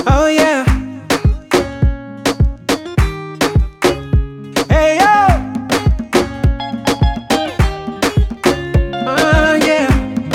Oh yeah. Hey yo. Yeah.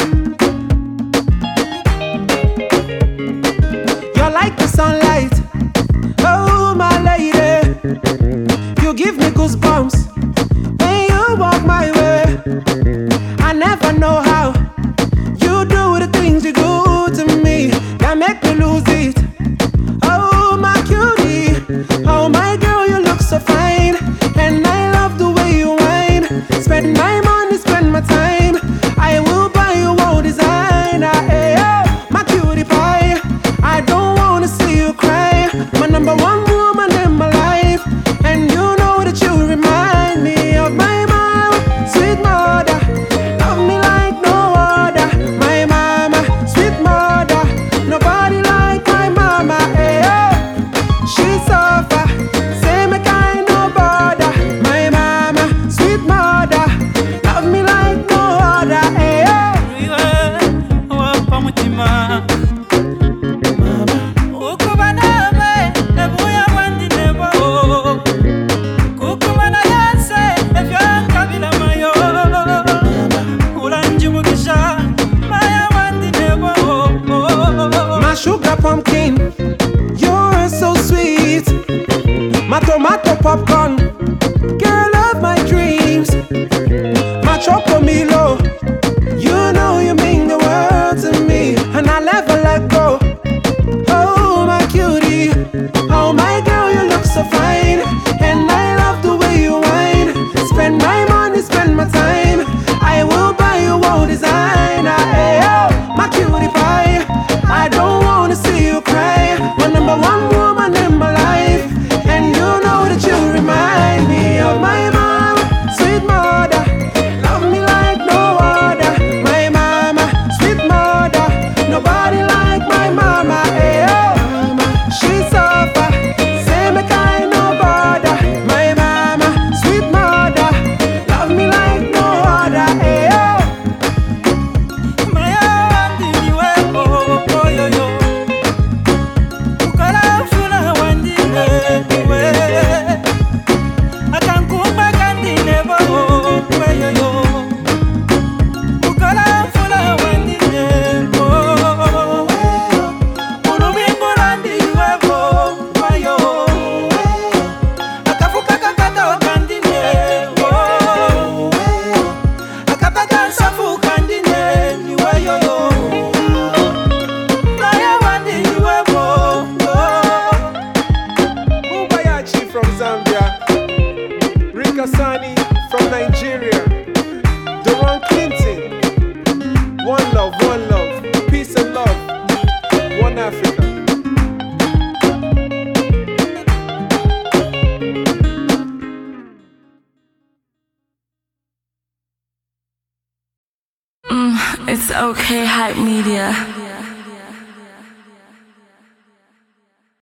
You're like the sunlight. Oh my lady. You give me goosebumps when you walk my way. I never know how you do the things you do to me that make me lose it. Oh my cutie, oh my girl, you look so fine, and I love the way you whine. Spend my money, spend my time. I will buy you all designer. Hey, oh, my cutie pie. I don't wanna see you cry. My number one woman in my life, and you know that you remind me of my mom, sweet mother. Love me like no other. My mama, sweet mother. Nobody like my mama. Hey, oh, she suffer. Say me kind no bother. My mama, sweet mother. Love me like no other. Hey, oh. My sugar pumpkin, you're so sweet. My tomato popcorn, girl of my dreams. My chocomilo, you know you mean the world to me, and I'll never let go. Oh my cutie, oh my girl, you look so fine, and I love the way you whine. Spend my money, spend my time. I will buy you all designer. Hey, oh, my cutie pie. I don't wanna see you cry. My number one woman in my life, and you know that you remind me of my mom, sweet mother. Love me like no other. My mama, sweet mother. Nobody like my mama. Hey, oh, she suffer. Say me kind no bother. My mama, sweet mother. Love me like no other. Hey, oh. From Zambia, Rikasani from Nigeria, Duran Clinton, one love, peace and love, one Africa. It's okay, Hype Media.